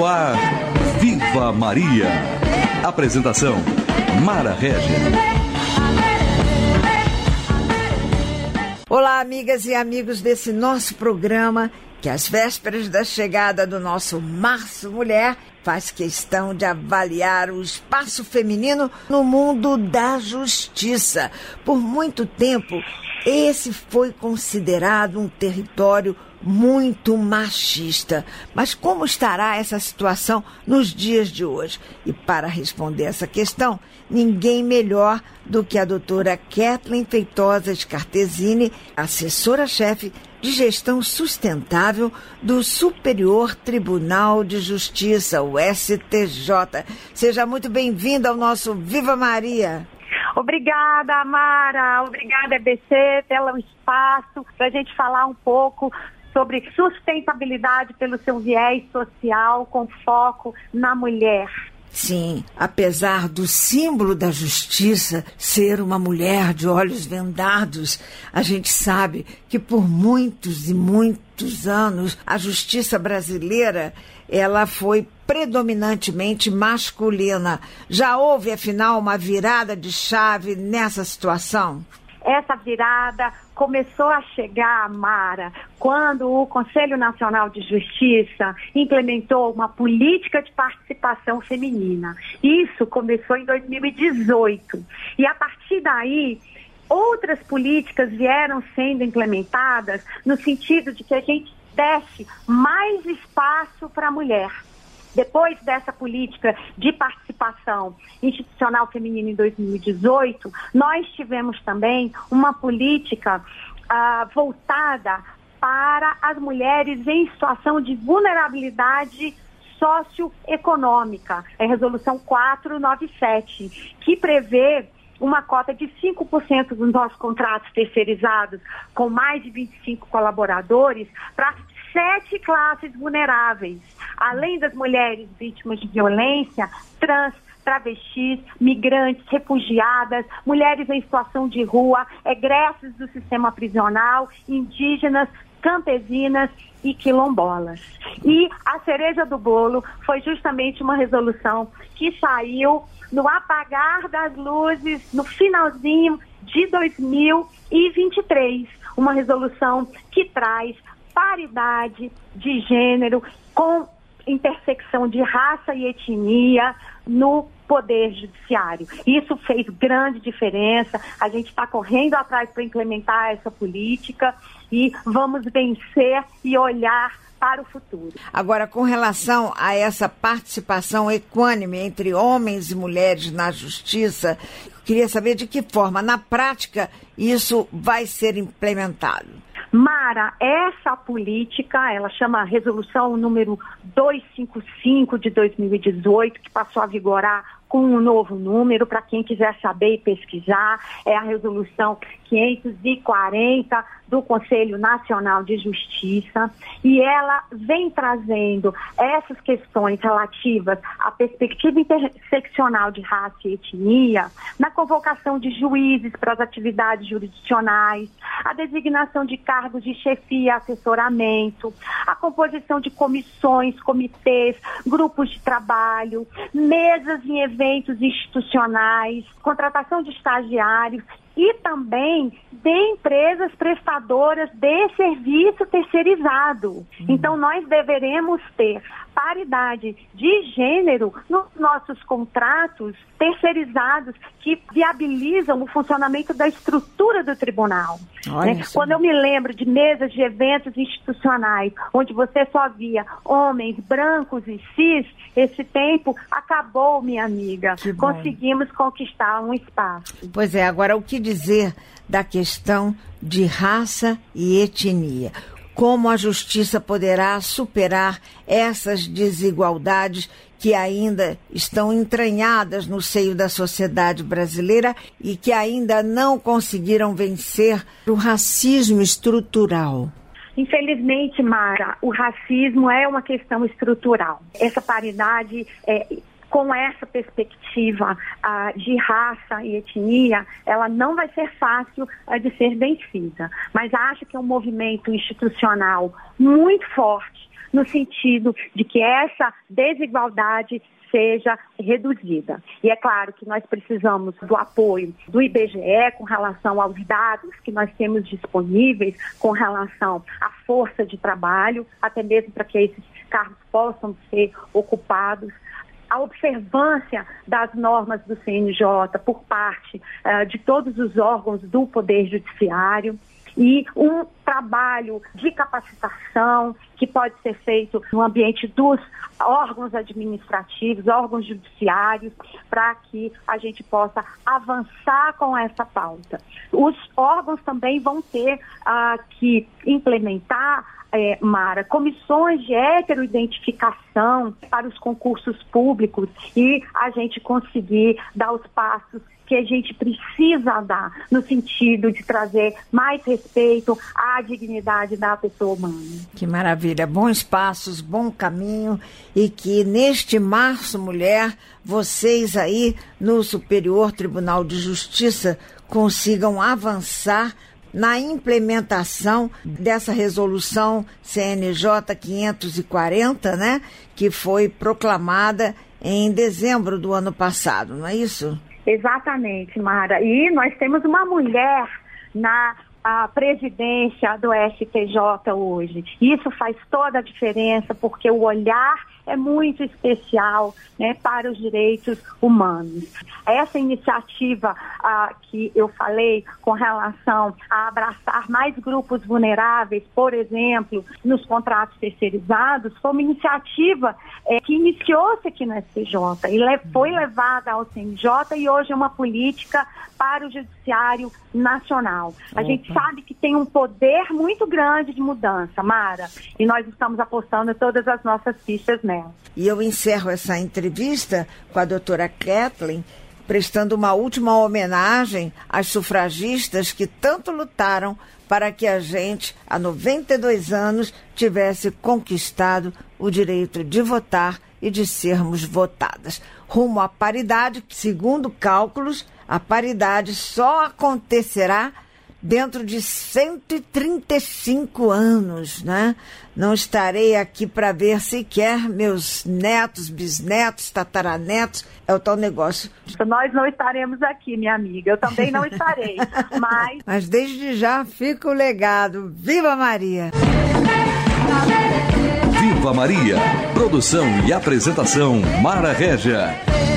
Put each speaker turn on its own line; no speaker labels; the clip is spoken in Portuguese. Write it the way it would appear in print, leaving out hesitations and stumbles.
No ar, Viva Maria. Apresentação, Mara Regis.
Olá, amigas e amigos desse nosso programa, que às vésperas da chegada do nosso Março Mulher, faz questão de avaliar o espaço feminino no mundo da justiça. Por muito tempo, esse foi considerado um território muito machista. Mas como estará essa situação nos dias de hoje? E para responder essa questão, ninguém melhor do que a doutora Kathleen Feitosa Scartesini, assessora-chefe de Gestão Sustentável do Superior Tribunal de Justiça, o STJ. Seja muito bem-vinda ao nosso Viva Maria.
Obrigada, Amara. Obrigada, EBC, pelo espaço para a gente falar um pouco sobre sustentabilidade pelo seu viés social, com foco na mulher.
Sim, apesar do símbolo da justiça ser uma mulher de olhos vendados, a gente sabe que por muitos e muitos anos a justiça brasileira ela foi predominantemente masculina. Já houve, afinal, uma virada de chave nessa situação?
Essa virada começou a chegar, Mara, quando o Conselho Nacional de Justiça implementou uma política de participação feminina. Isso começou em 2018. E a partir daí, outras políticas vieram sendo implementadas no sentido de que a gente desse mais espaço para a mulher. Depois dessa política de participação institucional feminina em 2018, nós tivemos também uma política voltada para as mulheres em situação de vulnerabilidade socioeconômica. É a Resolução 497, que prevê uma cota de 5% dos nossos contratos terceirizados com mais de 25 colaboradores para 7 classes vulneráveis, além das mulheres vítimas de violência, trans, travestis, migrantes, refugiadas, mulheres em situação de rua, egressos do sistema prisional, indígenas, campesinas e quilombolas. E a cereja do bolo foi justamente uma resolução que saiu no apagar das luzes, no finalzinho de 2023. Uma resolução que traz paridade de gênero com intersecção de raça e etnia no Poder Judiciário. Isso fez grande diferença. A gente está correndo atrás para implementar essa política e vamos vencer e olhar para o futuro.
Agora, com relação a essa participação equânime entre homens e mulheres na justiça, queria saber de que forma, na prática, isso vai ser implementado.
Mara, essa política, ela chama Resolução número 255 de 2018, que passou a vigorar com um novo número, para quem quiser saber e pesquisar, é a Resolução 540 do Conselho Nacional de Justiça, e ela vem trazendo essas questões relativas à perspectiva interseccional de raça e etnia, na convocação de juízes para as atividades jurisdicionais, a designação de cargos de chefia e assessoramento, a composição de comissões, comitês, grupos de trabalho, mesas em eventos institucionais, contratação de estagiários e também de empresas prestadoras de serviço terceirizado. Então, nós deveremos ter paridade de gênero nos nossos contratos terceirizados que viabilizam o funcionamento da estrutura do tribunal. Né? Quando eu me lembro de mesas de eventos institucionais, onde você só via homens brancos e cis, esse tempo acabou, minha amiga. Conseguimos conquistar um espaço.
Pois é, agora o que dizer da questão de raça e etnia? Como a justiça poderá superar essas desigualdades que ainda estão entranhadas no seio da sociedade brasileira e que ainda não conseguiram vencer o racismo estrutural?
Infelizmente, Mara, o racismo é uma questão estrutural. Essa paridade com essa perspectiva de raça e etnia, ela não vai ser fácil de ser vencida. Mas acho que é um movimento institucional muito forte no sentido de que essa desigualdade seja reduzida. E é claro que nós precisamos do apoio do IBGE com relação aos dados que nós temos disponíveis com relação à força de trabalho, até mesmo para que esses cargos possam ser ocupados. A observância das normas do CNJ por parte de todos os órgãos do Poder Judiciário e um trabalho de capacitação que pode ser feito no ambiente dos órgãos administrativos, órgãos judiciários, para que a gente possa avançar com essa pauta. Os órgãos também vão ter que implementar, Mara, comissões de heteroidentificação para os concursos públicos e a gente conseguir dar os passos que a gente precisa dar no sentido de trazer mais respeito à dignidade da pessoa humana.
Que maravilha, bons passos, bom caminho, e que neste Março Mulher, vocês aí no Superior Tribunal de Justiça consigam avançar na implementação dessa resolução CNJ 540, né, que foi proclamada em dezembro do ano passado, não é isso?
Exatamente, Mara. E nós temos uma mulher na presidência do STJ hoje. Isso faz toda a diferença, porque o olhar é muito especial, né, para os direitos humanos. Essa iniciativa que eu falei com relação a abraçar mais grupos vulneráveis, por exemplo, nos contratos terceirizados, foi uma iniciativa que iniciou-se aqui no STJ e foi levada ao CNJ e hoje é uma política para o Judiciário Nacional. A gente sabe que tem um poder muito grande de mudança, Mara, e nós estamos apostando todas as nossas fichas nela.
E eu encerro essa entrevista com a doutora Kathleen, prestando uma última homenagem às sufragistas que tanto lutaram para que a gente, há 92 anos, tivesse conquistado o direito de votar e de sermos votadas. Rumo à paridade, segundo cálculos, a paridade só acontecerá dentro de 135 anos, né? Não estarei aqui para ver sequer meus netos, bisnetos, tataranetos, é o tal negócio.
Nós não estaremos aqui, minha amiga, eu também não estarei,
Mas desde já fica o legado. Viva Maria!
Viva Maria! Produção e apresentação, Mara Régia.